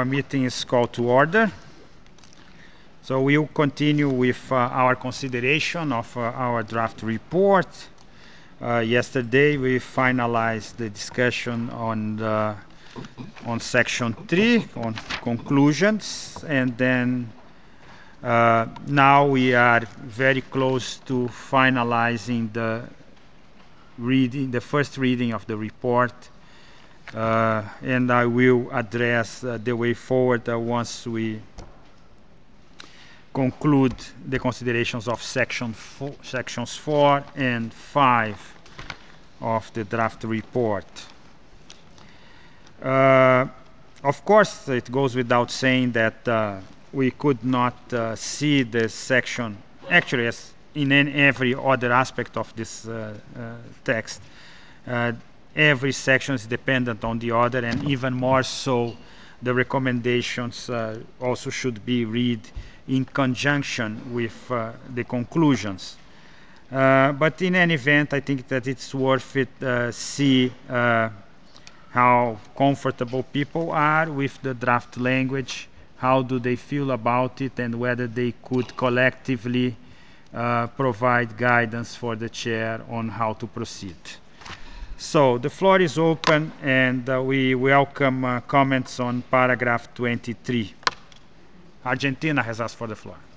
our meeting is called to order. So we will continue with our consideration of our draft report. Yesterday we finalized the discussion on section 3, on conclusions, and then now we are very close to finalizing the first reading of the report. And I will address the way forward once we conclude the considerations of sections 4 and 5 of the draft report. Of course, it goes without saying that we could not see this section, actually as in every other aspect of this text. Every section is dependent on the other, and even more so, the recommendations also should be read in conjunction with the conclusions. But in any event, I think that it's worth it see how comfortable people are with the draft language, how do they feel about it, and whether they could collectively provide guidance for the chair on how to proceed. So the floor is open, and we welcome comments on paragraph 23. Argentina has asked for the floor.